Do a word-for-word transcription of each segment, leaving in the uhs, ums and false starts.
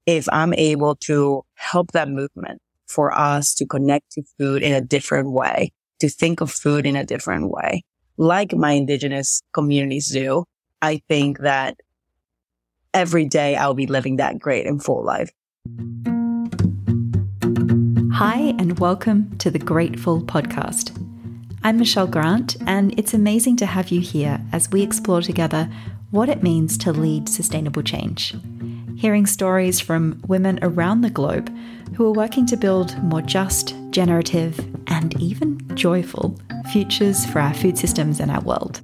if I'm able to help that movement for us to connect to food in a different way, to think of food in a different way, like my indigenous communities do, I think that every day I'll be living that great and full life. Hi, and welcome to the Grateful Podcast. I'm Michelle Grant, and it's amazing to have you here as we explore together what it means to lead sustainable change. Hearing stories from women around the globe who are working to build more just, generative, and even joyful futures for our food systems and our world.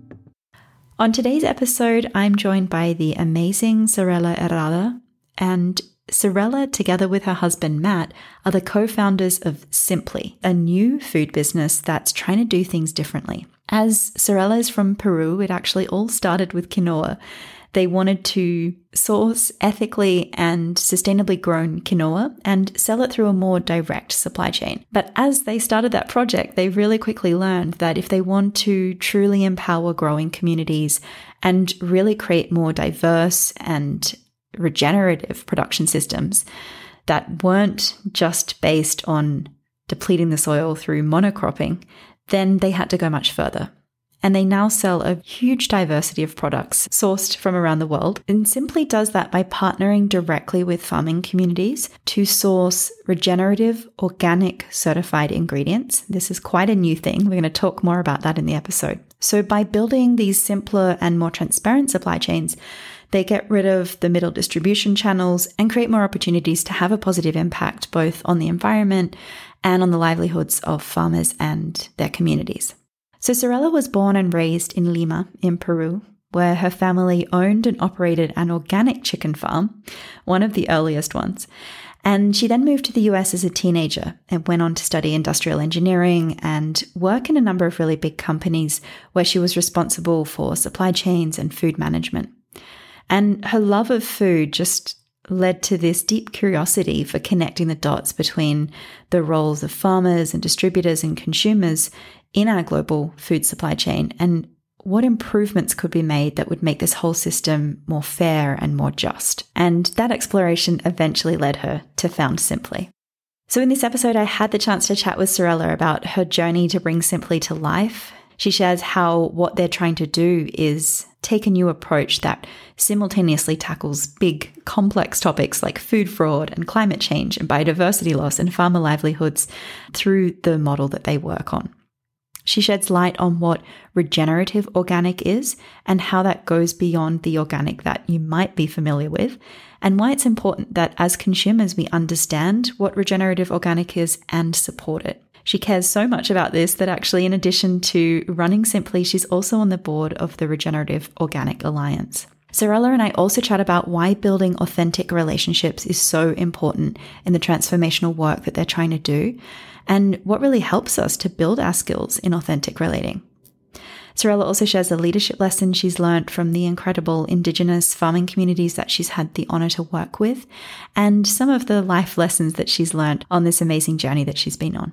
On today's episode, I'm joined by the amazing Sorella Herrada, and Sorella, together with her husband Matt, are the co-founders of Simply, a new food business that's trying to do things differently. As Sorella is from Peru, it actually all started with quinoa. They wanted to source ethically and sustainably grown quinoa and sell it through a more direct supply chain. But as they started that project, they really quickly learned that if they want to truly empower growing communities and really create more diverse and regenerative production systems that weren't just based on depleting the soil through monocropping, then they had to go much further. And they now sell a huge diversity of products sourced from around the world, and Simply does that by partnering directly with farming communities to source regenerative, organic, certified ingredients. This is quite a new thing. We're going to talk more about that in the episode. So by building these simpler and more transparent supply chains, they get rid of the middle distribution channels and create more opportunities to have a positive impact both on the environment and on the livelihoods of farmers and their communities. So Sorella was born and raised in Lima in Peru, where her family owned and operated an organic chicken farm, one of the earliest ones. And she then moved to the U S as a teenager and went on to study industrial engineering and work in a number of really big companies where she was responsible for supply chains and food management. And her love of food just led to this deep curiosity for connecting the dots between the roles of farmers and distributors and consumers in our global food supply chain and what improvements could be made that would make this whole system more fair and more just. And that exploration eventually led her to found Simply. So in this episode, I had the chance to chat with Sorella about her journey to bring Simply to life. She shares how what they're trying to do is take a new approach that simultaneously tackles big, complex topics like food fraud and climate change and biodiversity loss and farmer livelihoods through the model that they work on. She sheds light on what regenerative organic is and how that goes beyond the organic that you might be familiar with, and why it's important that as consumers we understand what regenerative organic is and support it. She cares so much about this that actually, in addition to running Simply, she's also on the board of the Regenerative Organic Alliance. Sorella and I also chat about why building authentic relationships is so important in the transformational work that they're trying to do, and what really helps us to build our skills in authentic relating. Sorella also shares a leadership lesson she's learned from the incredible Indigenous farming communities that she's had the honor to work with, and some of the life lessons that she's learned on this amazing journey that she's been on.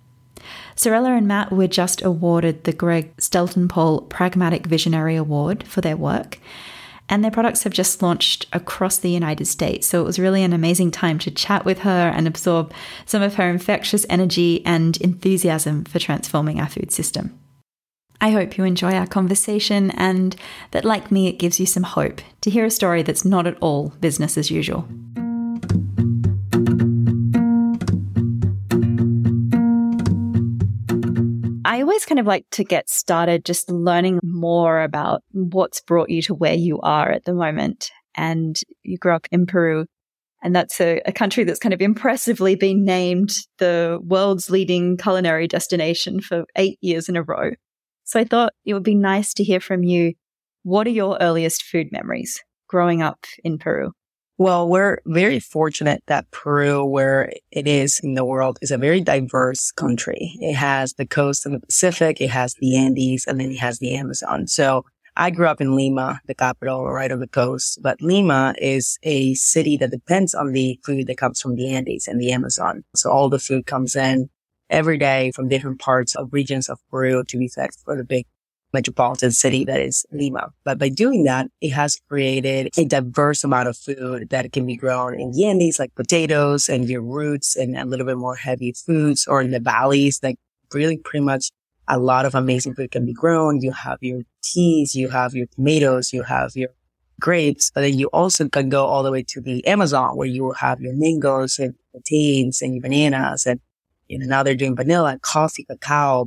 Sorella and Matt were just awarded the Greg Steltenpohl Pragmatic Visionary Award for their work, and their products have just launched across the United States. So it was really an amazing time to chat with her and absorb some of her infectious energy and enthusiasm for transforming our food system. I hope you enjoy our conversation and that, like me, it gives you some hope to hear a story that's not at all business as usual. I always kind of like to get started just learning more about what's brought you to where you are at the moment. And you grew up in Peru, and that's a, a country that's kind of impressively been named the world's leading culinary destination for eight years in a row. So I thought it would be nice to hear from you. What are your earliest food memories growing up in Peru? Well, we're very fortunate that Peru, where it is in the world, is a very diverse country. It has the coast of the Pacific, it has the Andes, and then it has the Amazon. So I grew up in Lima, the capital, right on the coast. But Lima is a city that depends on the food that comes from the Andes and the Amazon. So all the food comes in every day from different parts of regions of Peru to be fed for the big metropolitan city that is Lima. But by doing that, it has created a diverse amount of food that can be grown in the Andes, like potatoes and your roots and a little bit more heavy foods, or in the valleys, like really pretty much a lot of amazing food can be grown. You have your teas, you have your tomatoes, you have your grapes, but then you also can go all the way to the Amazon where you will have your mangoes and plantains and your bananas. And you know, now they're doing vanilla, coffee, cacao,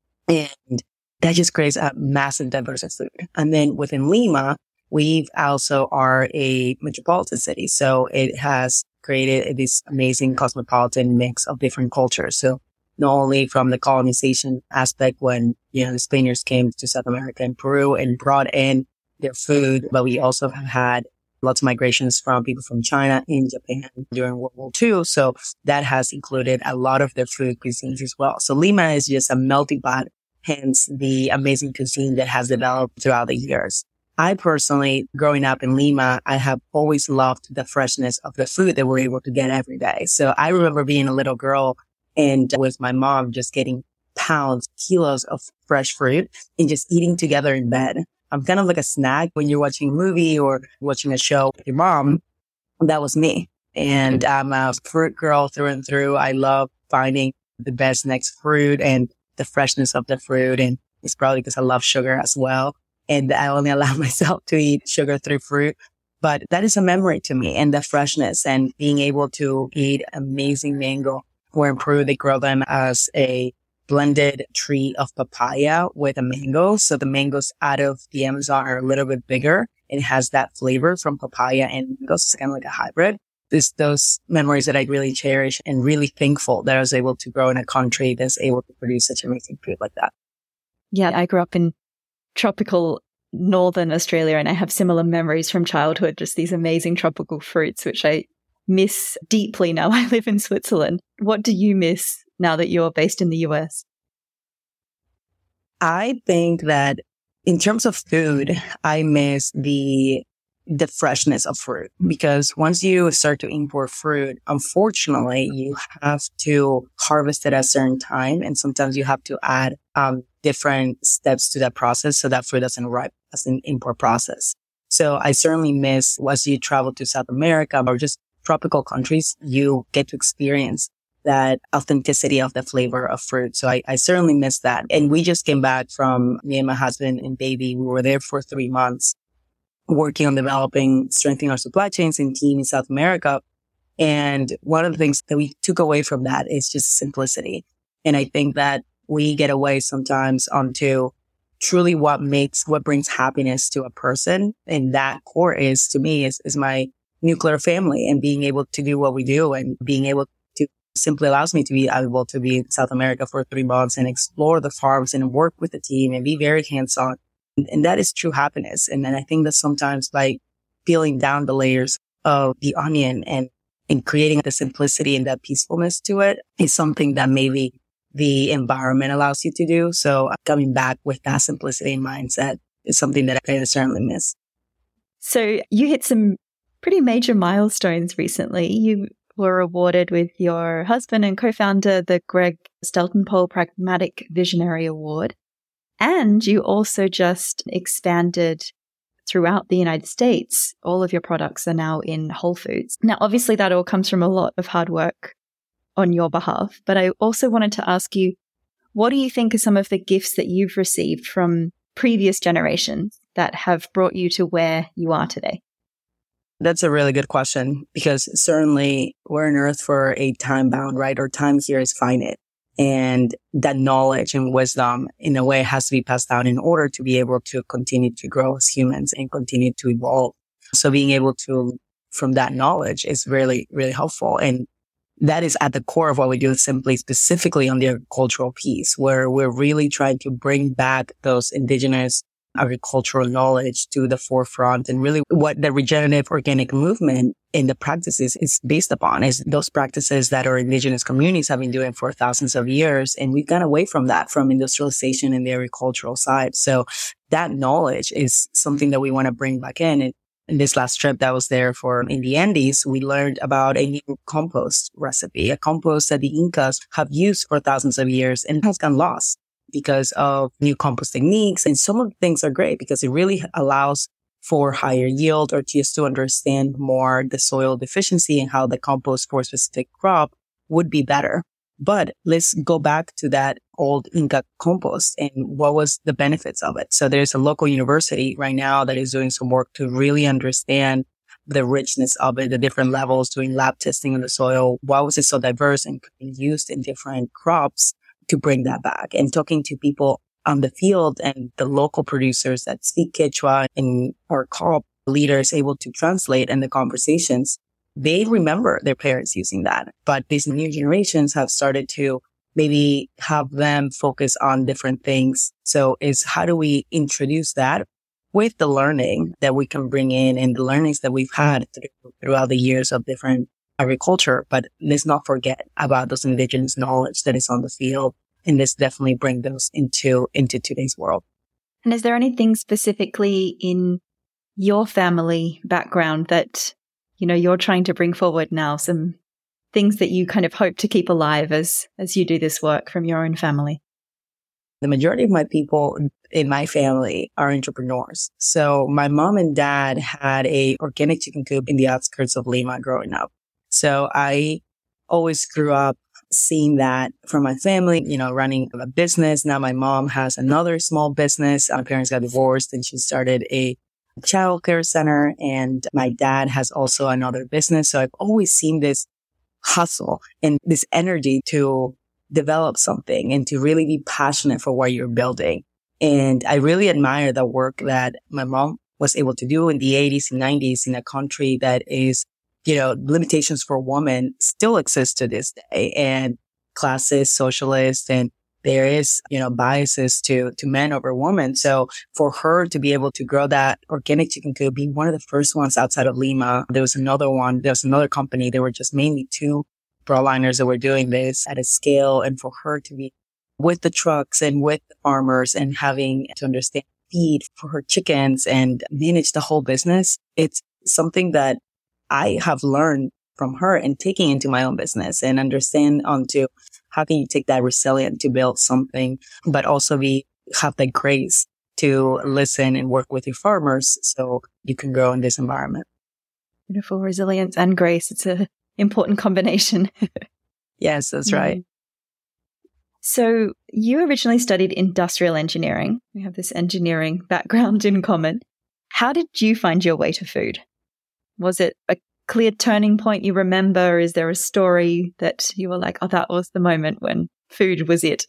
and that just creates a massive diversity of food. And then within Lima, we also are a metropolitan city. So it has created this amazing cosmopolitan mix of different cultures. So not only from the colonization aspect when, you know, the Spaniards came to South America and Peru and brought in their food, but we also have had lots of migrations from people from China and Japan during World War Two. So that has included a lot of their food cuisines as well. So Lima is just a melting pot, hence the amazing cuisine that has developed throughout the years. I personally, growing up in Lima, I have always loved the freshness of the food that we're able to get every day. So I remember being a little girl and with my mom just getting pounds, kilos of fresh fruit and just eating together in bed. I'm kind of like a snack when you're watching a movie or watching a show with your mom. That was me. And I'm a fruit girl through and through. I love finding the best next fruit and the freshness of the fruit. And it's probably because I love sugar as well. And I only allow myself to eat sugar-free fruit. But that is a memory to me, and the freshness and being able to eat amazing mango, where in Peru they grow them as a blended tree of papaya with a mango. So the mangoes out of the Amazon are a little bit bigger. It has that flavor from papaya and mangoes. It's kind of like a hybrid. It's those memories that I really cherish and really thankful that I was able to grow in a country that's able to produce such amazing food like that. Yeah, I grew up in tropical northern Australia and I have similar memories from childhood, just these amazing tropical fruits, which I miss deeply now I live in Switzerland. What do you miss now that you're based in the U S? I think that in terms of food, I miss the the freshness of fruit, because once you start to import fruit, unfortunately, you have to harvest it at a certain time. And sometimes you have to add um different steps to that process so that fruit doesn't ripe as an import process. So I certainly miss, once you travel to South America or just tropical countries, you get to experience that authenticity of the flavor of fruit. So I, I certainly miss that. And we just came back from, me and my husband and baby, we were there for three months working on developing, strengthening our supply chains and team in South America. And one of the things that we took away from that is just simplicity. And I think that we get away sometimes onto truly what makes, what brings happiness to a person. And that core is, to me, is, is my nuclear family, and being able to do what we do and being able to simply allows me to be able to be in South America for three months and explore the farms and work with the team and be very hands-on. And, and that is true happiness. And then I think that sometimes by peeling down the layers of the onion and, and creating the simplicity and that peacefulness to it is something that maybe the environment allows you to do. So coming back with that simplicity and mindset is something that I certainly miss. So you hit some pretty major milestones recently. You were awarded with your husband and co-founder the Greg Steltenpole Pragmatic Visionary Award. And you also just expanded throughout the United States. All of your products are now in Whole Foods. Now, obviously, that all comes from a lot of hard work on your behalf. But I also wanted to ask you, what do you think are some of the gifts that you've received from previous generations that have brought you to where you are today? That's a really good question, because certainly we're on earth for a time bound, right? Or time here is finite. And that knowledge and wisdom in a way has to be passed down in order to be able to continue to grow as humans and continue to evolve. So being able to, from that knowledge is really, really helpful. And that is at the core of what we do, simply specifically on the agricultural piece, where we're really trying to bring back those indigenous agricultural knowledge to the forefront. And really what the regenerative organic movement in the practices is based upon is those practices that our indigenous communities have been doing for thousands of years. And we've gone away from that, from industrialization and the agricultural side. So that knowledge is something that we want to bring back in. And in this last trip that I was there for in the Andes, we learned about a new compost recipe, a compost that the Incas have used for thousands of years and has gone lost. because of new compost techniques. And some of the things are great because it really allows for higher yield or just to understand more the soil deficiency and how the compost for a specific crop would be better. But let's go back to that old Inca compost and what was the benefits of it. So there's a local university right now that is doing some work to really understand the richness of it, the different levels, doing lab testing on the soil. Why was it so diverse and could be used in different crops to bring that back? And talking to people on the field and the local producers that speak Quechua and our co-op leaders able to translate in the conversations, they remember their parents using that. But these new generations have started to maybe have them focus on different things. So is how do we introduce that with the learning that we can bring in and the learnings that we've had through, throughout the years of different agriculture. But let's not forget about those indigenous knowledge that is on the field. And let's definitely bring those into, into today's world. And is there anything specifically in your family background that, you know, you're trying to bring forward now? Some things that you kind of hope to keep alive as, as you do this work from your own family? The majority of my people in my family are entrepreneurs. So my mom and dad had a organic chicken coop in the outskirts of Lima growing up. So I always grew up seeing that from my family, you know, running a business. Now my mom has another small business. My parents got divorced and she started a child care center. And my dad has also another business. So I've always seen this hustle and this energy to develop something and to really be passionate for what you're building. And I really admire the work that my mom was able to do in the eighties and nineties in a country that is, you know, limitations for women still exist to this day, and classist, socialist, and there is, you know, biases to, to men over women. So for her to be able to grow that organic chicken coop, being one of the first ones outside of Lima, there was another one, there was another company. There were just mainly two broadliners that were doing this at a scale. And for her to be with the trucks and with the farmers and having to understand feed for her chickens and manage the whole business, it's something that I have learned from her and taking into my own business and understand onto how can you take that resilience to build something, but also be, have the grace to listen and work with your farmers so you can grow in this environment. Beautiful resilience and grace. It's an important combination. Yes, that's right. Mm-hmm. So you originally studied industrial engineering. We have this engineering background in common. How did you find your way to food? Was it a clear turning point you remember? Is there a story that you were like, oh, that was the moment when food was it?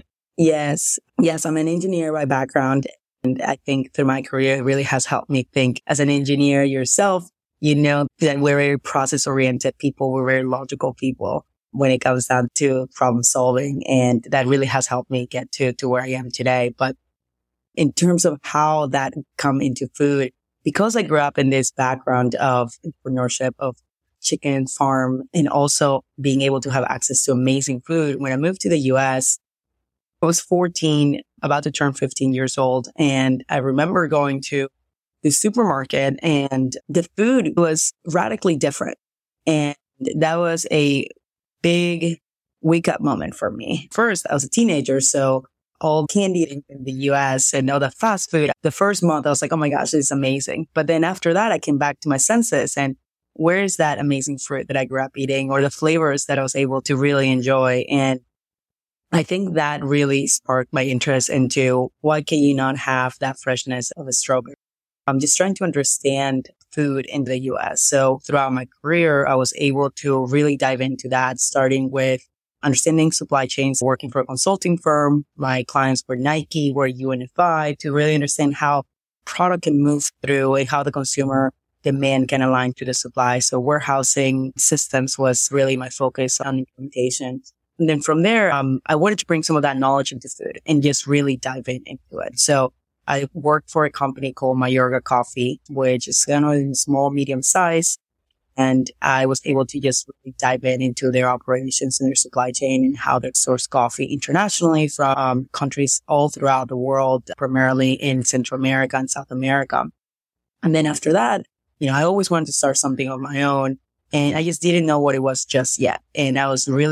Yes. Yes, I'm an engineer by background. And I think through my career, it really has helped me think as an engineer yourself. You know that we're very process-oriented people. We're very logical people when it comes down to problem solving. And that really has helped me get to, to where I am today. But in terms of how that come into food, because I grew up in this background of entrepreneurship, of chicken farm, and also being able to have access to amazing food. When I moved to the U S, I was fourteen, about to turn fifteen years old. And I remember going to the supermarket and the food was radically different. And that was a big wake up moment for me. First, I was a teenager, so all candy in the U S and all the fast food. The first month, I was like, oh my gosh, this is amazing. But then after that, I came back to my senses and where is that amazing fruit that I grew up eating or the flavors that I was able to really enjoy? And I think that really sparked my interest into why can you not have that freshness of a strawberry? I'm just trying to understand food in the U S. So throughout my career, I was able to really dive into that, starting with understanding supply chains, working for a consulting firm. My clients were Nike, were U N F I, to really understand how product can move through and how the consumer demand can align to the supply. So warehousing systems was really my focus on implementation. And then from there, um, I wanted to bring some of that knowledge into food and just really dive in into it. So I worked for a company called Mayorga Coffee, which is kind of small, medium size. And I was able to just really dive in into their operations and their supply chain and how they source coffee internationally from um, countries all throughout the world, primarily in Central America and South America. And then after that, you know, I always wanted to start something of my own and I just didn't know what it was just yet. And I was really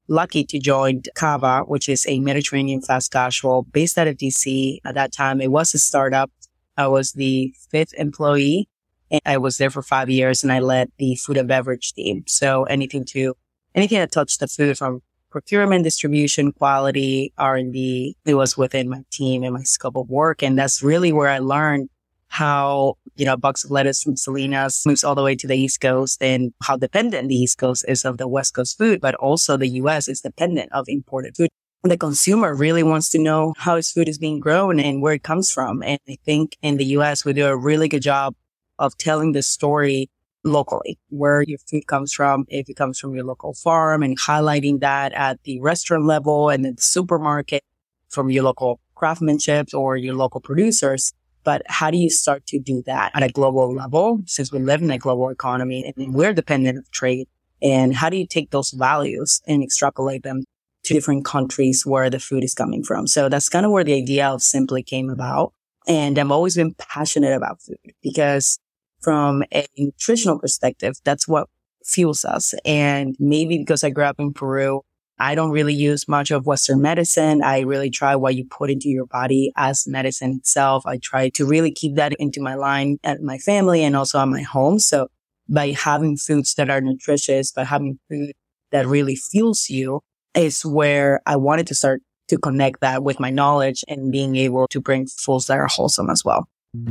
lucky to join Cava, which is a Mediterranean fast casual based out of D C. At that time, it was a startup. I was the fifth employee, and I was there for five years, and I led the food and beverage team. So anything to anything that touched the food, from procurement, distribution, quality, R and D, it was within my team and my scope of work. And that's really where I learned how, you know, a box of lettuce from Salinas moves all the way to the East Coast, and how dependent the East Coast is of the West Coast food, but also the U S is dependent of imported food. The consumer really wants to know how his food is being grown and where it comes from. And I think in the U S, we do a really good job of telling the story locally, where your food comes from, if it comes from your local farm, and highlighting that at the restaurant level and in the supermarket from your local craftsmanship or your local producers. But how do you start to do that at a global level, since we live in a global economy and we're dependent of trade? And how do you take those values and extrapolate them to different countries where the food is coming from? So that's kind of where the idea of Simply came about. And I've always been passionate about food, because from a nutritional perspective, that's what fuels us. And maybe because I grew up in Peru, I don't really use much of Western medicine. I really try what you put into your body as medicine itself. I try to really keep that into my line at my family and also at my home. So by having foods that are nutritious, by having food that really fuels you, is where I wanted to start to connect that with my knowledge and being able to bring foods that are wholesome as well.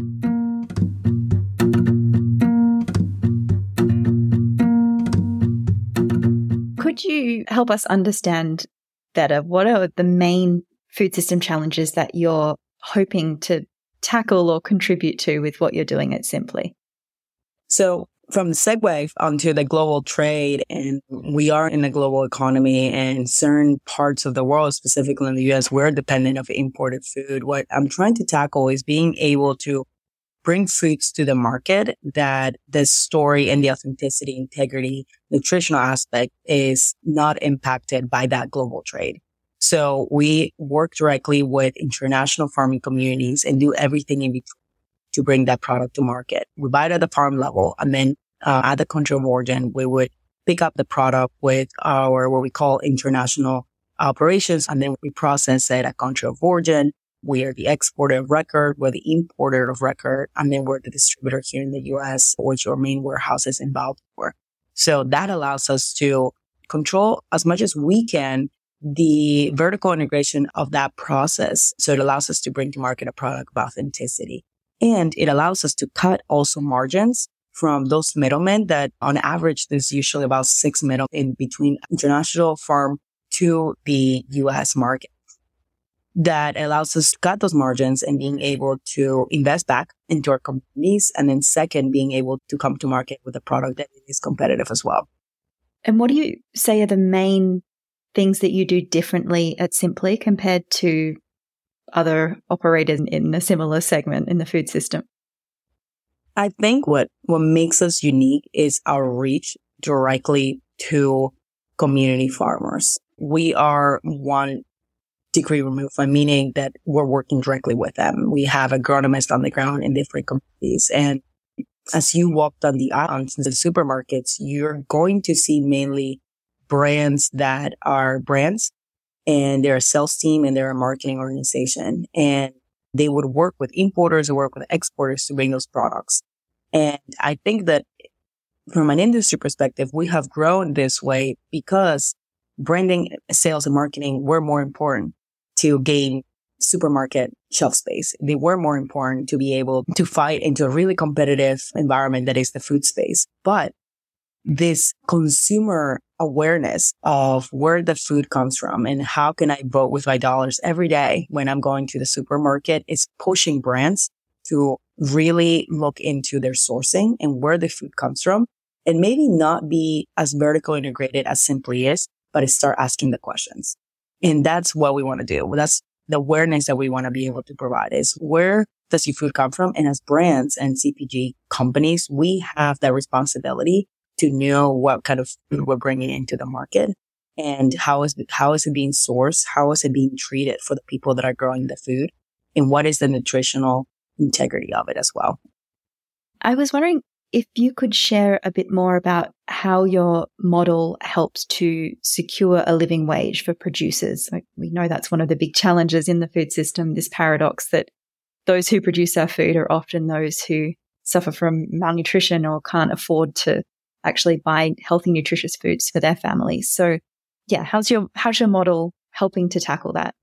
Could you help us understand better what are the main food system challenges that you're hoping to tackle or contribute to with what you're doing at Simply? So from the segue onto the global trade, and we are in a global economy, and certain parts of the world, specifically in the U S, we're dependent of imported food. What I'm trying to tackle is being able to bring foods to the market that the story and the authenticity, integrity, nutritional aspect is not impacted by that global trade. So we work directly with international farming communities and do everything in between to bring that product to market. We buy it at the farm level, and then uh, at the country of origin, we would pick up the product with our what we call international operations, and then we process it at country of origin. We are the exporter of record, we're the importer of record, and then we're the distributor here in the U S, which our main warehouse is in Baltimore. So that allows us to control as much as we can the vertical integration of that process. So it allows us to bring to market a product of authenticity. And it allows us to cut also margins from those middlemen that on average, there's usually about six middle in between international farm to the U S market. That allows us to cut those margins and being able to invest back into our companies. And then second, being able to come to market with a product that is competitive as well. And what do you say are the main things that you do differently at Simply compared to other operators in a similar segment in the food system? I think what, what makes us unique is our reach directly to community farmers. We are one degree removed, meaning that we're working directly with them. We have agronomists on the ground in different communities. And as you walked on the aisles in the supermarkets, you're going to see mainly brands that are brands, and they're a sales team and they're a marketing organization. And they would work with importers or work with exporters to bring those products. And I think that from an industry perspective, we have grown this way because branding, sales, and marketing were more important to gain supermarket shelf space. They were more important to be able to fight into a really competitive environment that is the food space. But this consumer awareness of where the food comes from and how can I vote with my dollars every day when I'm going to the supermarket is pushing brands to really look into their sourcing and where the food comes from, and maybe not be as vertically integrated as Simply is, but start asking the questions. And that's what we want to do. That's the awareness that we want to be able to provide, is where does your food come from? And as brands and C P G companies, we have that responsibility to know what kind of food we're bringing into the market and how is, how is it being sourced? How is it being treated for the people that are growing the food? And what is the nutritional integrity of it as well? I was wondering, if you could share a bit more about how your model helps to secure a living wage for producers. We know that's one of the big challenges in the food system, this paradox that those who produce our food are often those who suffer from malnutrition or can't afford to actually buy healthy, nutritious foods for their families. So yeah, how's your, how's your model helping to tackle that?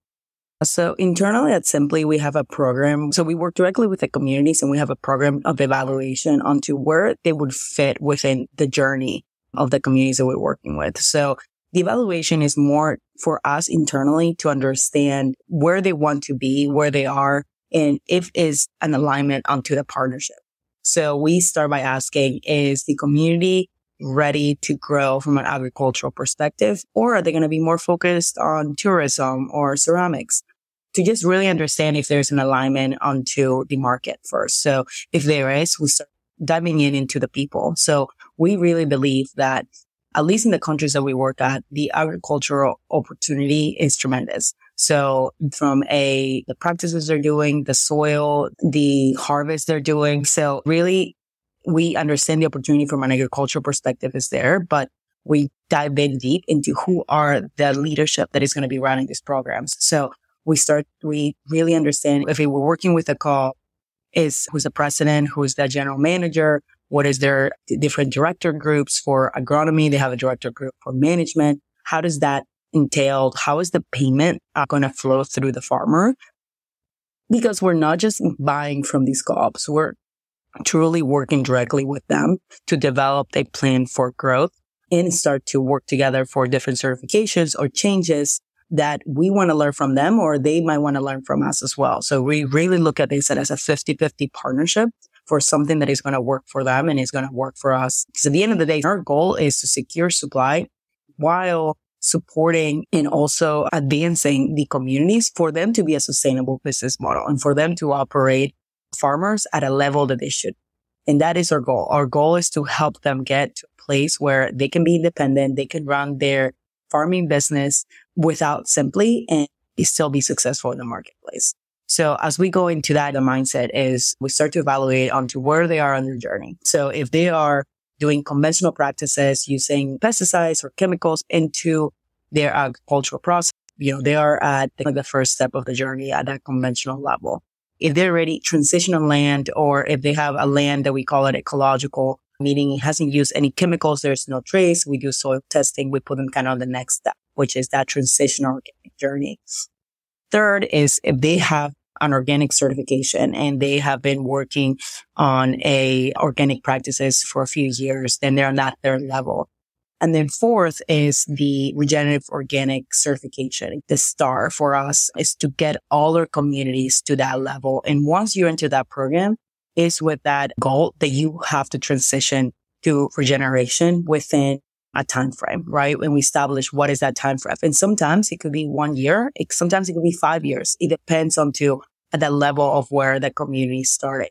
So internally at Simply, we have a program. So we work directly with the communities and we have a program of evaluation onto where they would fit within the journey of the communities that we're working with. So the evaluation is more for us internally to understand where they want to be, where they are, and if is an alignment onto the partnership. So we start by asking, is the community ready to grow from an agricultural perspective, or are they going to be more focused on tourism or ceramics? To just really understand if there's an alignment onto the market first. So if there is, we start diving in into the people. So we really believe that, at least in the countries that we work at, the agricultural opportunity is tremendous. So from a, the practices they're doing, the soil, the harvest they're doing. So really, we understand the opportunity from an agricultural perspective is there, but we dive in deep into who are the leadership that is going to be running these programs. So we start, we really understand if we're working with a co-op, is who's the president, who's the general manager, what is their different director groups for agronomy. They have a director group for management. How does that entail? How is the payment going to flow through the farmer? Because we're not just buying from these co-ops. We're truly working directly with them to develop a plan for growth and start to work together for different certifications or changes that we want to learn from them, or they might want to learn from us as well. So we really look at this as a fifty-fifty partnership for something that is going to work for them and is going to work for us. Because at the end of the day, our goal is to secure supply while supporting and also advancing the communities for them to be a sustainable business model and for them to operate farmers at a level that they should. And that is our goal. Our goal is to help them get to a place where they can be independent, they can run their farming business without Simply and still be successful in the marketplace. So as we go into that, the mindset is we start to evaluate onto where they are on their journey. So if they are doing conventional practices using pesticides or chemicals into their agricultural process, you know, they are at the, the first step of the journey at that conventional level. If they're ready transition on land, or if they have a land that we call it ecological, meaning it hasn't used any chemicals, there's no trace, we do soil testing, we put them kind of on the next step, which is that transitional organic journey. Third is if they have an organic certification and they have been working on a organic practices for a few years, then they're on that third level. And then fourth is the regenerative organic certification. The star for us is to get all our communities to that level. And once you enter that program, is with that goal that you have to transition to regeneration within a time frame, right? And we establish what is that time frame. And sometimes it could be one year. It, sometimes it could be five years. It depends on to at the level of where the community started.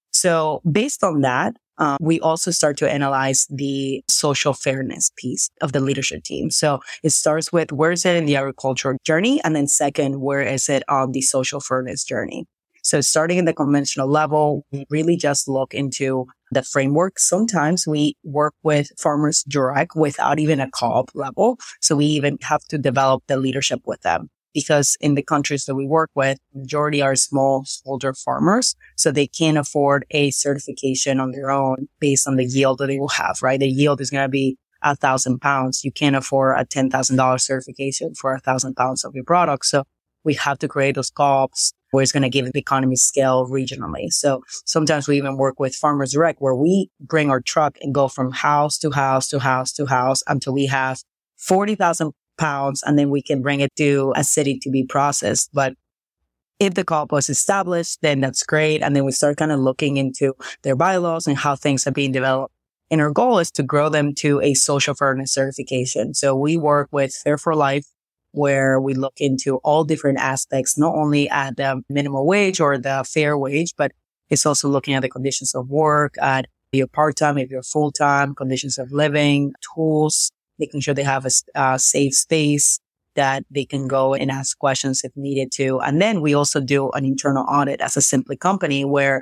So based on that, um, we also start to analyze the social fairness piece of the leadership team. So it starts with where is it in the agricultural journey? And then second, where is it on the social fairness journey? So starting in the conventional level, we really just look into the framework. Sometimes we work with farmers direct without even a co-op level. So we even have to develop the leadership with them, because in the countries that we work with, the majority are smallholder farmers. So they can't afford a certification on their own based on the yield that they will have, right? The yield is going to be a thousand pounds. You can't afford a ten thousand dollars certification for a thousand pounds of your product. So we have to create those co-ops where it's going to give the economy scale regionally. So sometimes we even work with Farmers Direct, where we bring our truck and go from house to house to house to house until we have forty thousand pounds, and then we can bring it to a city to be processed. But if the co-op was established, then that's great. And then we start kind of looking into their bylaws and how things are being developed. And our goal is to grow them to a social fairness certification. So we work with Fair for Life, where we look into all different aspects, not only at the minimum wage or the fair wage, but it's also looking at the conditions of work, at if you're part-time, if you're full-time, conditions of living, tools, making sure they have a, a safe space that they can go and ask questions if needed to. And then we also do an internal audit as a Simply company, where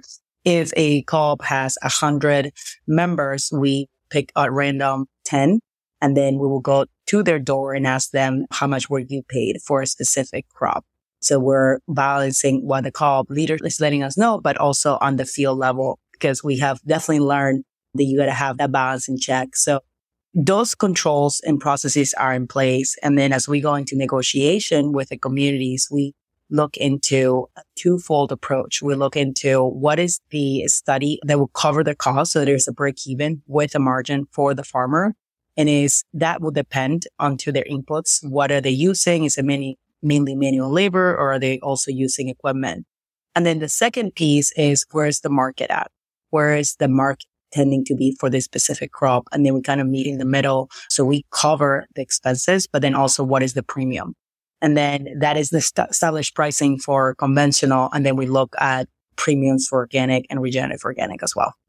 If a co-op has a hundred members, we pick at random ten, and then we will go to their door and ask them how much were you paid for a specific crop. So we're balancing what the co-op leader is letting us know, but also on the field level, because we have definitely learned that you got to have that balance in check. So those controls and processes are in place. And then as we go into negotiation with the communities, we look into a twofold approach. We look into what is the study that will cover the cost. So there's a break even with a margin for the farmer. And is that will depend onto their inputs. What are they using? Is it many, mainly manual labor, or are they also using equipment? And then the second piece is, where's the market at? Where is the market tending to be for this specific crop? And then we kind of meet in the middle. So we cover the expenses, but then also what is the premium? And then that is the st- established pricing for conventional. And then we look at premiums for organic and regenerative organic as well.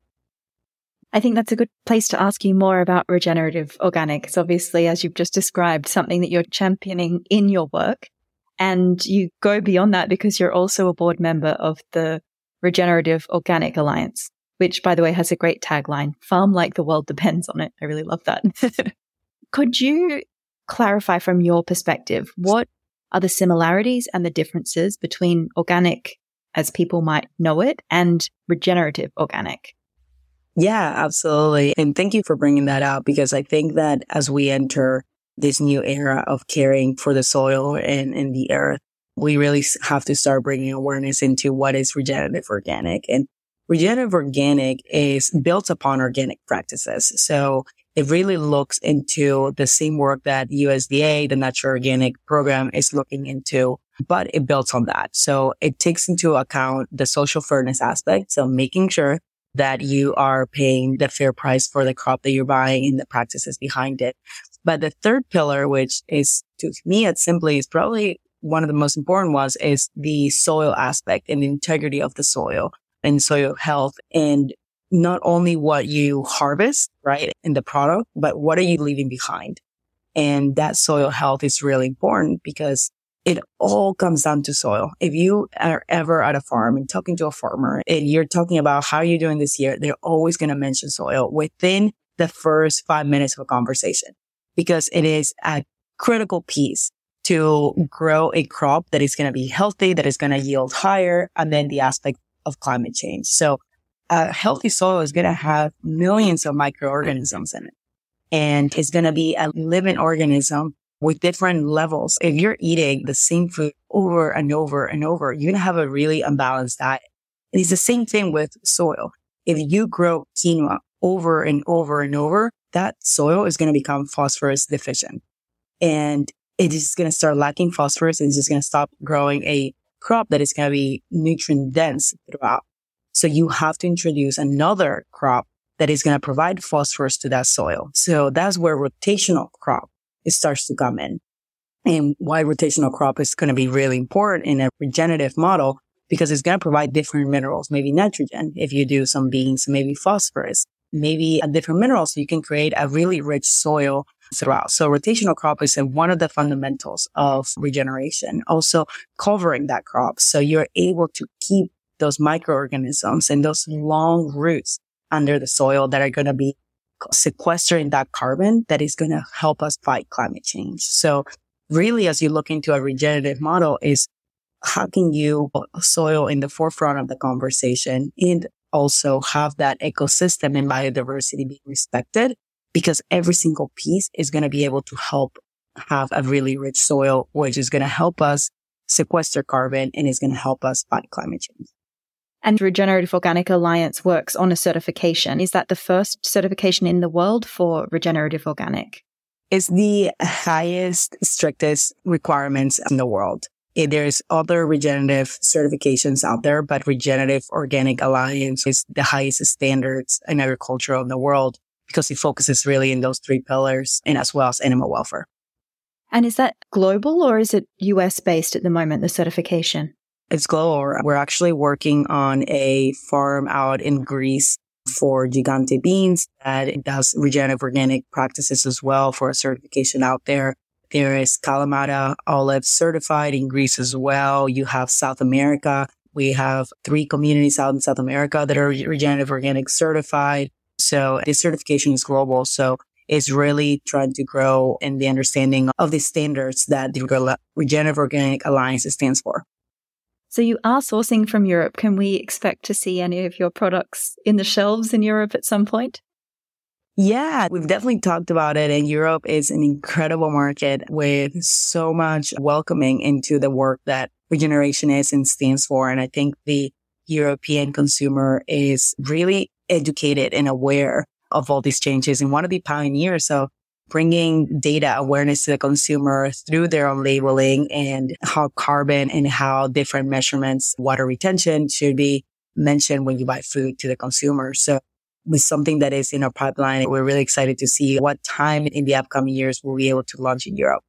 I think that's a good place to ask you more about regenerative organic. It's obviously, as you've just described, something that you're championing in your work. And you go beyond that because you're also a board member of the Regenerative Organic Alliance, which, by the way, has a great tagline, "Farm like the world depends on it." I really love that. Could you clarify from your perspective, what are the similarities and the differences between organic, as people might know it, and regenerative organic? Yeah, absolutely. And thank you for bringing that up, because I think that as we enter this new era of caring for the soil and, and the earth, we really have to start bringing awareness into what is regenerative organic. And regenerative organic is built upon organic practices. So it really looks into the same work that U S D A, the Natural Organic Program, is looking into, but it builds on that. So it takes into account the social fairness aspect. So making sure that you are paying the fair price for the crop that you're buying and the practices behind it. But the third pillar, which is, to me, it simply is probably one of the most important ones, is the soil aspect and the integrity of the soil and soil health. And not only what you harvest, right, in the product, but what are you leaving behind? And that soil health is really important, because it all comes down to soil. If you are ever at a farm and talking to a farmer and you're talking about how you're doing this year, they're always going to mention soil within the first five minutes of a conversation, because it is a critical piece to grow a crop that is going to be healthy, that is going to yield higher, and then the aspect of climate change. So a healthy soil is going to have millions of microorganisms in it, and it's going to be a living organism with different levels. If you're eating the same food over and over and over, you're going to have a really unbalanced diet. And it's the same thing with soil. If you grow quinoa over and over and over, that soil is going to become phosphorus deficient. And it is going to start lacking phosphorus, and it's just going to stop growing a crop that is going to be nutrient dense throughout. So you have to introduce another crop that is going to provide phosphorus to that soil. So that's where rotational crop it starts to come in. And why rotational crop is going to be really important in a regenerative model, because it's going to provide different minerals, maybe nitrogen, if you do some beans, maybe phosphorus, maybe a different mineral, so you can create a really rich soil throughout. So rotational crop is one of the fundamentals of regeneration, also covering that crop. So you're able to keep those microorganisms and those long roots under the soil that are going to be sequestering that carbon that is going to help us fight climate change. So really, as you look into a regenerative model, is how can you put soil in the forefront of the conversation and also have that ecosystem and biodiversity be respected, because every single piece is going to be able to help have a really rich soil, which is going to help us sequester carbon and is going to help us fight climate change. And Regenerative Organic Alliance works on a certification. Is that the first certification in the world for regenerative organic? It's the highest, strictest requirements in the world. There's other regenerative certifications out there, but Regenerative Organic Alliance is the highest standards in agriculture in the world, because it focuses really in those three pillars, and as well as animal welfare. And is that global, or is it U S based at the moment, the certification? It's global. We're actually working on a farm out in Greece for Gigante beans that does regenerative organic practices as well, for a certification out there. There is Kalamata olive certified in Greece as well. You have South America We have three communities out in South America that are regenerative organic certified. So this certification is global. So it's really trying to grow in the understanding of the standards that the Regenerative Organic Alliance stands for. So you are sourcing from Europe. Can we expect to see any of your products in the shelves in Europe at some point? Yeah, we've definitely talked about it. And Europe is an incredible market with so much welcoming into the work that regeneration is and stands for. And I think the European consumer is really educated and aware of all these changes and want to be pioneers. So bringing data awareness to the consumer through their own labeling and how carbon and how different measurements, water retention should be mentioned when you buy food to the consumer. So with something that is in our pipeline, we're really excited to see what time in the upcoming years we'll be able to launch in Europe.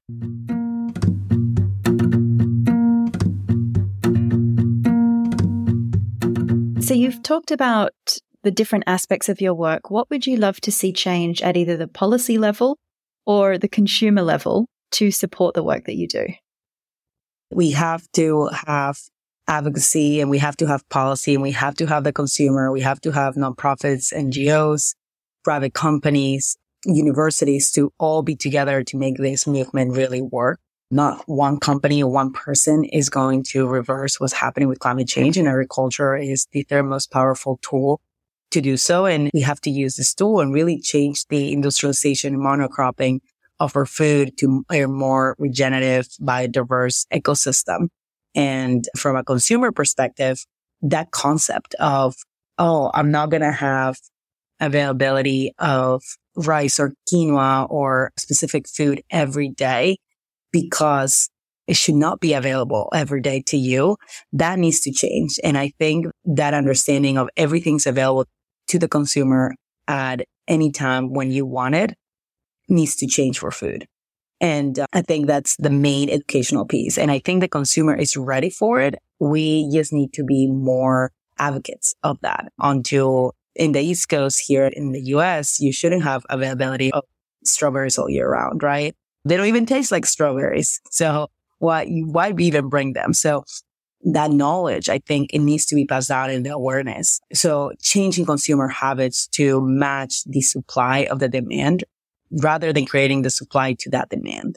So you've talked about the different aspects of your work. What would you love to see change at either the policy level or the consumer level to support the work that you do? We have to have advocacy and we have to have policy and we have to have the consumer. We have to have nonprofits, N G Os, private companies, universities to all be together to make this movement really work. Not one company or one person is going to reverse what's happening with climate change, and agriculture is the third most powerful tool to do so. And we have to use this tool and really change the industrialization and monocropping of our food to a more regenerative, biodiverse ecosystem. And from a consumer perspective, that concept of, oh, I'm not going to have availability of rice or quinoa or specific food every day because it should not be available every day to you. That needs to change. And I think that understanding of everything's available to the consumer at any time when you want it needs to change for food. And uh, I think that's the main educational piece. And I think the consumer is ready for it. We just need to be more advocates of that. Until in the East Coast here in the U S, you shouldn't have availability of strawberries all year round, right? They don't even taste like strawberries. So why, why even bring them? So that knowledge, I think it needs to be passed down in the awareness. So changing consumer habits to match the supply of the demand rather than creating the supply to that demand,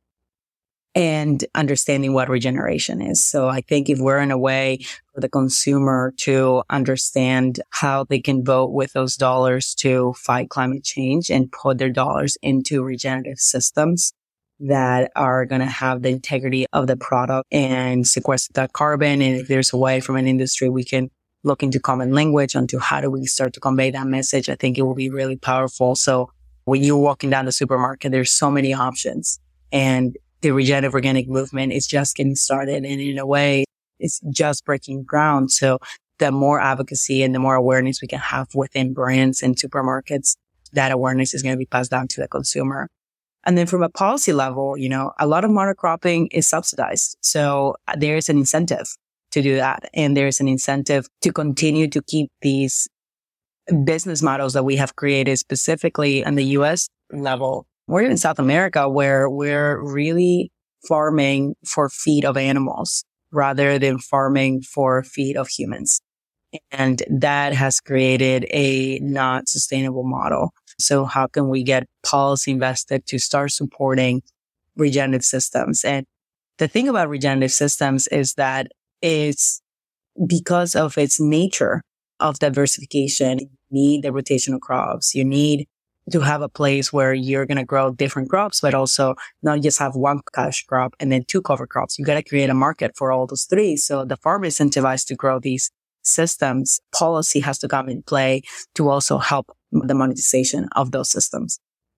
and understanding what regeneration is. So I think if we're in a way for the consumer to understand how they can vote with those dollars to fight climate change and put their dollars into regenerative systems that are going to have the integrity of the product and sequester that carbon. And if there's a way from an industry, we can look into common language onto how do we start to convey that message. I think it will be really powerful. So when you're walking down the supermarket, there's so many options, and the regenerative organic movement is just getting started. And in a way, it's just breaking ground. So the more advocacy and the more awareness we can have within brands and supermarkets, that awareness is going to be passed down to the consumer. And then from a policy level, you know, a lot of monocropping is subsidized. So there's an incentive to do that. And there's an incentive to continue to keep these business models that we have created specifically on the U S level, or even South America, where we're really farming for feed of animals rather than farming for feed of humans. And that has created a not sustainable model. So how can we get policy invested to start supporting regenerative systems? And the thing about regenerative systems is that it's because of its nature of diversification. You need the rotational crops. You need to have a place where you're going to grow different crops, but also not just have one cash crop and then two cover crops. You got to create a market for all those three. So the farmer is incentivized to grow these systems. Policy has to come in play to also help the monetization of those systems.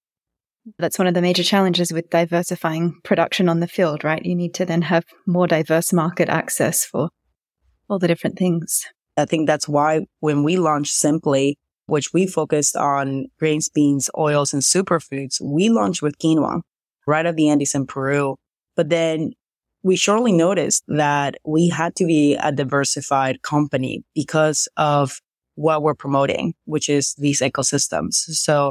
That's one of the major challenges with diversifying production on the field, right? You need to then have more diverse market access for all the different things. I think that's why when we launched Simply, which we focused on grains, beans, oils, and superfoods, we launched with quinoa right at the Andes in Peru. But then we shortly noticed that we had to be a diversified company because of what we're promoting, which is these ecosystems. So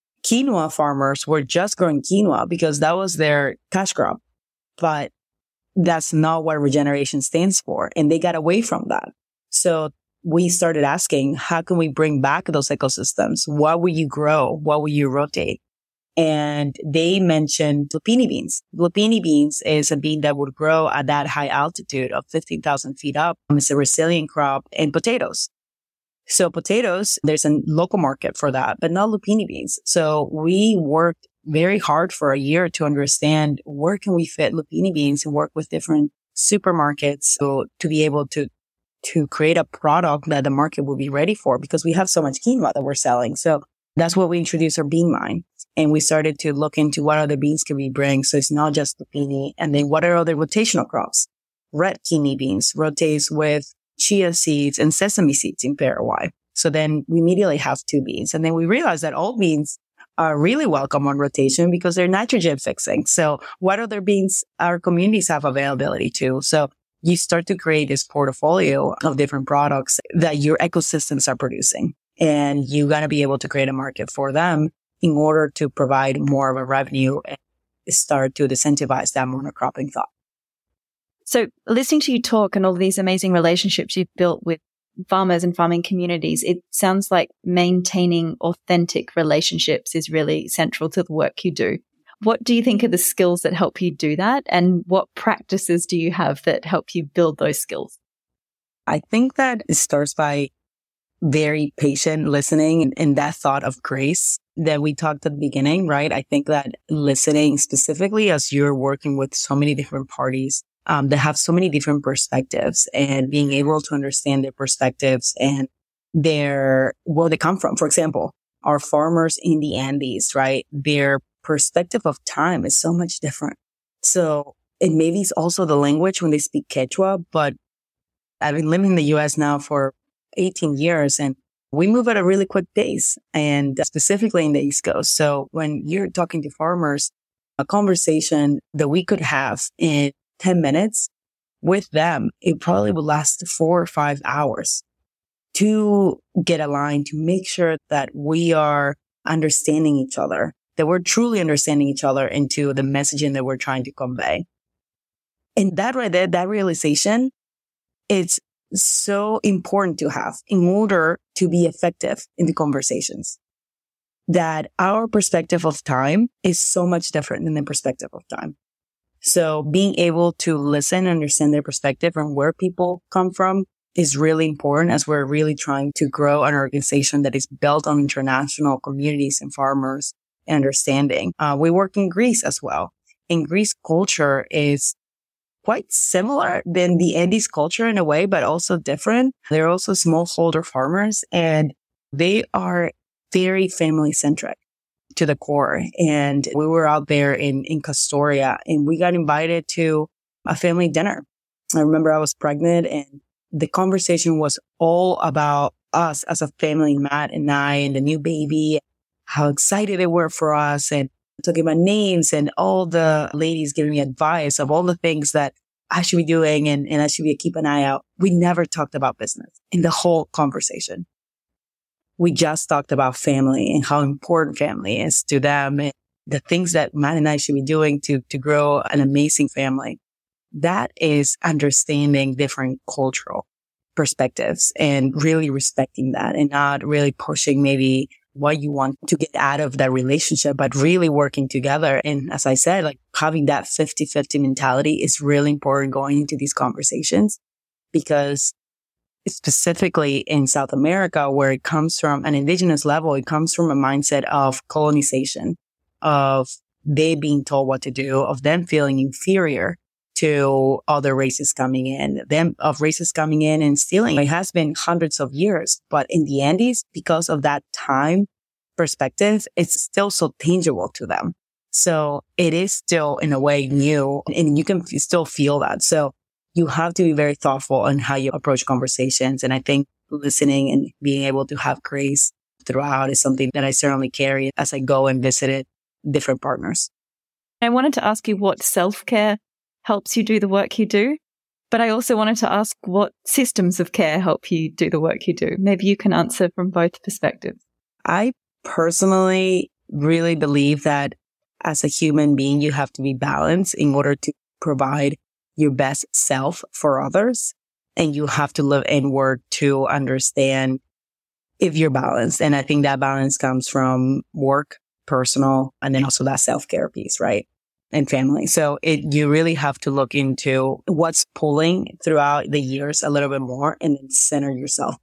quinoa farmers were just growing quinoa because that was their cash crop. But that's not what regeneration stands for. And they got away from that. So we started asking, how can we bring back those ecosystems? What will you grow? What will you rotate? And they mentioned lupini beans. Lupini beans is a bean that would grow at that high altitude of fifteen thousand feet up. It's a resilient crop, and potatoes. So potatoes, there's a local market for that, but not lupini beans. So we worked very hard for a year to understand where can we fit lupini beans and work with different supermarkets so to be able to to create a product that the market will be ready for, because we have so much quinoa that we're selling. So that's what we introduced our bean line. And we started to look into what other beans can we bring. So it's not just lupini. And then what are other rotational crops? Red kidney beans rotates with chia seeds and sesame seeds in Paraguay. So then we immediately have two beans. And then we realized that all beans are really welcome on rotation because they're nitrogen fixing. So what other beans our communities have availability to? So you start to create this portfolio of different products that your ecosystems are producing. And you're going to be able to create a market for them in order to provide more of a revenue and start to incentivize that monocropping thought. So listening to you talk and all of these amazing relationships you've built with farmers and farming communities, it sounds like maintaining authentic relationships is really central to the work you do. What do you think are the skills that help you do that? And what practices do you have that help you build those skills? I think that it starts by very patient listening and that thought of grace that we talked at the beginning, right? I think that listening specifically as you're working with so many different parties um, that have so many different perspectives, and being able to understand their perspectives and their, where they come from. For example, our farmers in the Andes, right? Their perspective of time is so much different. So it maybe it's also the language when they speak Quechua, but I've been living in the U S now for eighteen years, and we move at a really quick pace, and specifically in the East Coast. So when you're talking to farmers, a conversation that we could have in ten minutes with them, it probably would last four or five hours to get aligned, to make sure that we are understanding each other, that we're truly understanding each other into the messaging that we're trying to convey. And that right there, that realization, it's so important to have in order to be effective in the conversations. That our perspective of time is so much different than the perspective of time. So being able to listen and understand their perspective and where people come from is really important as we're really trying to grow an organization that is built on international communities and farmers and understanding. Uh, we work in Greece as well. In Greece, culture is quite similar than the Andes culture in a way, but also different. They're also smallholder farmers, and they are very family centric to the core. And we were out there in, in Castoria, and we got invited to a family dinner. I remember I was pregnant, and the conversation was all about us as a family, Matt and I, and the new baby, how excited they were for us, and talking about names, and all the ladies giving me advice of all the things that I should be doing and, and I should be keep an eye out. We never talked about business in the whole conversation. We just talked about family and how important family is to them and the things that Matt and I should be doing to, to grow an amazing family. That is understanding different cultural perspectives and really respecting that, and not really pushing maybe what you want to get out of that relationship, but really working together. And as I said, like having that fifty-fifty mentality is really important going into these conversations, because specifically in South America, where it comes from an indigenous level, it comes from a mindset of colonization, of they being told what to do, of them feeling inferior to other races coming in, them of races coming in and stealing. It has been hundreds of years, but in the Andes, because of that time perspective, it's still so tangible to them. So it is still in a way new, and you can f- still feel that. So you have to be very thoughtful on how you approach conversations. And I think listening and being able to have grace throughout is something that I certainly carry as I go and visit different partners. I wanted to ask you what self-care helps you do the work you do, but I also wanted to ask what systems of care help you do the work you do. Maybe you can answer from both perspectives. I personally really believe that as a human being, you have to be balanced in order to provide your best self for others. And you have to look inward to understand if you're balanced. And I think that balance comes from work, personal, and then also that self-care piece, right? And family. So it, you really have to look into what's pulling throughout the years a little bit more and then center yourself.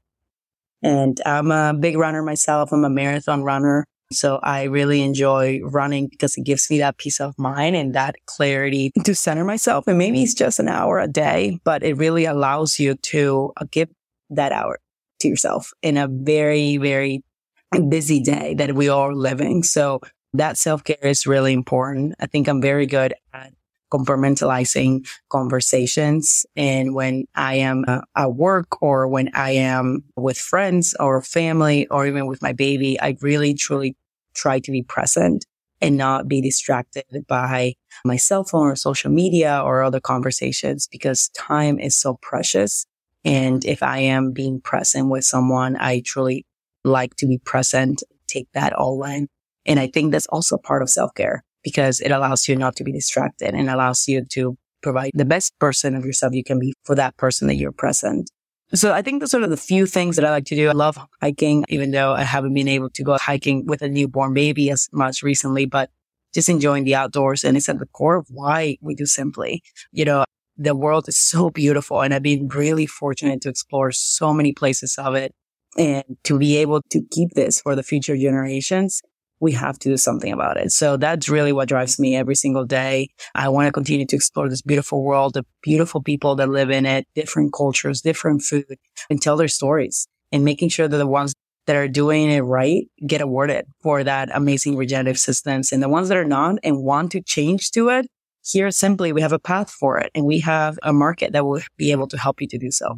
And I'm a big runner myself. I'm a marathon runner. So I really enjoy running because it gives me that peace of mind and that clarity to center myself. And maybe it's just an hour a day, but it really allows you to give that hour to yourself in a very, very busy day that we are living. So that self-care is really important. I think I'm very good at compartmentalizing conversations. And when I am uh, at work or when I am with friends or family or even with my baby, I really, truly try to be present and not be distracted by my cell phone or social media or other conversations because time is so precious. And if I am being present with someone, I truly like to be present, take that all in. And I think that's also part of self-care because it allows you not to be distracted and allows you to provide the best person of yourself you can be for that person that you're present. So I think those are the few things that I like to do. I love hiking, even though I haven't been able to go hiking with a newborn baby as much recently, but just enjoying the outdoors. And it's at the core of why we do Simply. You know, the world is so beautiful and I've been really fortunate to explore so many places of it. And to be able to keep this for the future generations, we have to do something about it. So that's really what drives me every single day. I want to continue to explore this beautiful world, the beautiful people that live in it, different cultures, different food, and tell their stories and making sure that the ones that are doing it right get awarded for that amazing regenerative systems. And the ones that are not and want to change to it, here Simply, we have a path for it and we have a market that will be able to help you to do so.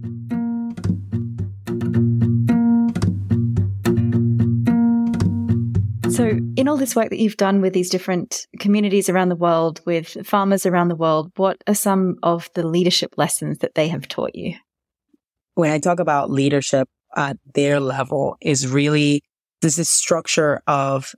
So in all this work that you've done with these different communities around the world, with farmers around the world, what are some of the leadership lessons that they have taught you? When I talk about leadership at their level is really this is structure of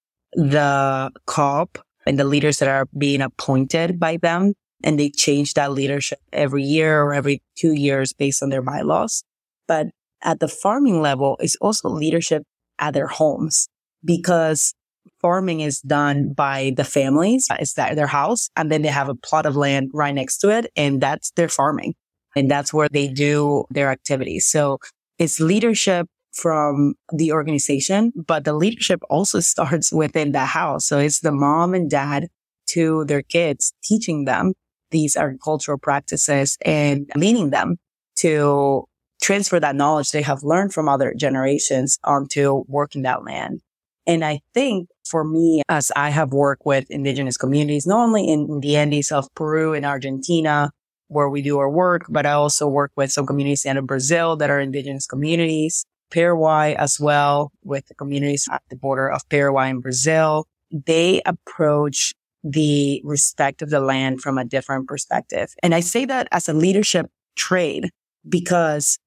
the C O P and the leaders that are being appointed by them. And they change that leadership every year or every two years based on their bylaws. But at the farming level, it's also leadership at their homes. Because farming is done by the families. It's that their house. And then they have a plot of land right next to it. And that's their farming. And that's where they do their activities. So it's leadership from the organization, but the leadership also starts within the house. So it's the mom and dad to their kids, teaching them these agricultural practices and leading them to transfer that knowledge they have learned from other generations onto working that land. And I think for me, as I have worked with indigenous communities, not only in the Andes of Peru and Argentina, where we do our work, but I also work with some communities in Brazil that are indigenous communities, Paraguay as well, with the communities at the border of Paraguay and Brazil. They approach the respect of the land from a different perspective. And I say that as a leadership trait because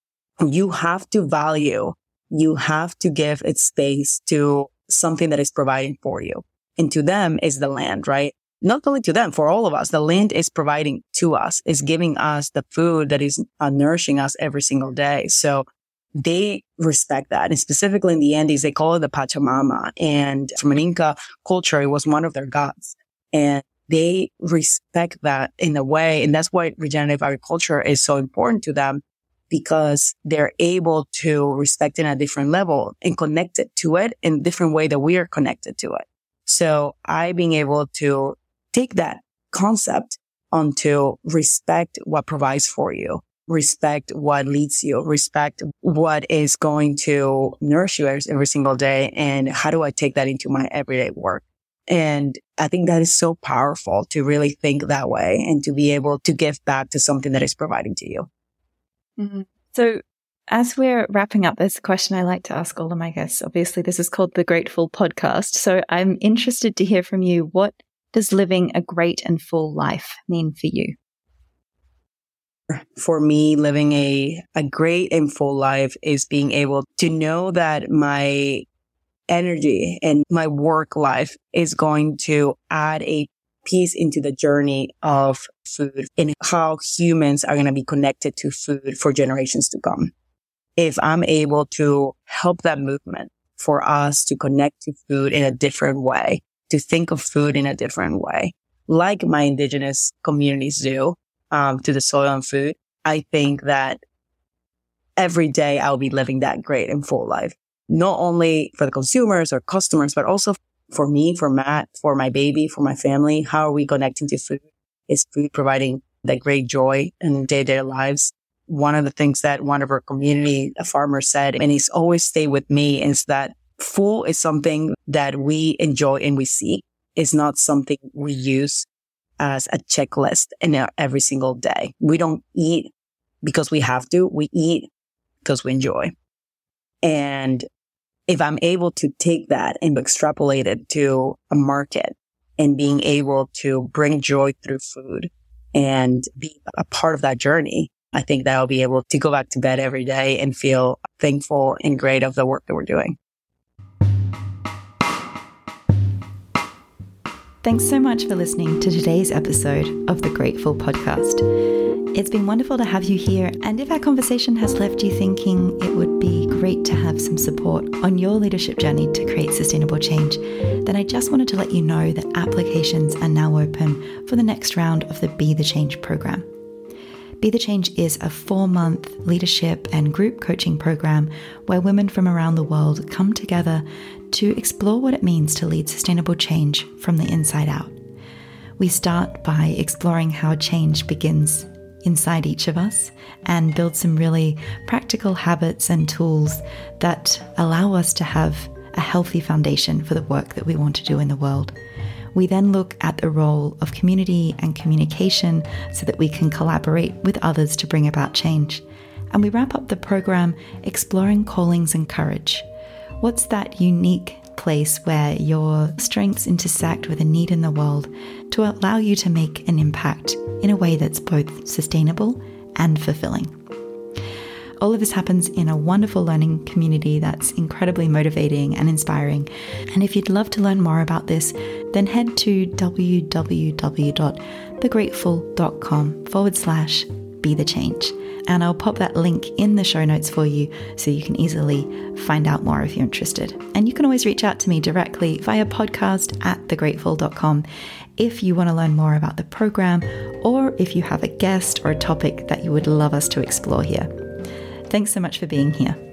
you have to value You have to give its space to something that is providing for you. And to them is the land, right? Not only to them, for all of us, the land is providing to us, is giving us the food that is uh, nourishing us every single day. So they respect that. And specifically in the Andes, they call it the Pachamama. And from an Inca culture, it was one of their gods. And they respect that in a way. And that's why regenerative agriculture is so important to them. Because they're able to respect it at a different level and connect it to it in a different way that we are connected to it. So I being able to take that concept onto respect what provides for you, respect what leads you, respect what is going to nourish you every single day. And how do I take that into my everyday work? And I think that is so powerful to really think that way and to be able to give back to something that is providing to you. Mm-hmm. So as we're wrapping up, there's a question I like to ask all of my guests. Obviously, this is called the Grateful Podcast. So I'm interested to hear from you. What does living a great and full life mean for you? For me, living a, a great and full life is being able to know that my energy and my work life is going to add a piece into the journey of food and how humans are going to be connected to food for generations to come. If I'm able to help that movement for us to connect to food in a different way, to think of food in a different way, like my indigenous communities do, um, to the soil and food, I think that every day I'll be living that great and full life, not only for the consumers or customers, but also for me, for Matt, for my baby, for my family. How are we connecting to food? Is food providing that great joy in day-to-day lives? One of the things that one of our community farmers said, and he's always stayed with me, is that full is something that we enjoy and we seek. It's not something we use as a checklist in every single day. We don't eat because we have to. We eat because we enjoy. And if I'm able to take that and extrapolate it to a market and being able to bring joy through food and be a part of that journey, I think that I'll be able to go back to bed every day and feel thankful and great of the work that we're doing. Thanks so much for listening to today's episode of the Grateful Podcast. It's been wonderful to have you here, and if our conversation has left you thinking it would be great to have some support on your leadership journey to create sustainable change, then I just wanted to let you know that applications are now open for the next round of the Be the Change program. Be the Change is a four-month leadership and group coaching program where women from around the world come together to explore what it means to lead sustainable change from the inside out. We start by exploring how change begins inside each of us and build some really practical habits and tools that allow us to have a healthy foundation for the work that we want to do in the world. We then look at the role of community and communication so that we can collaborate with others to bring about change. And we wrap up the program exploring callings and courage. What's that unique place where your strengths intersect with a need in the world to allow you to make an impact in a way that's both sustainable and fulfilling? All of this happens in a wonderful learning community that's incredibly motivating and inspiring. And if you'd love to learn more about this, then head to www.thegrateful.com forward slash be the change. And I'll pop that link in the show notes for you so you can easily find out more if you're interested. And you can always reach out to me directly via podcast at thegrateful dot com if you want to learn more about the program, or if you have a guest or a topic that you would love us to explore here. Thanks so much for being here.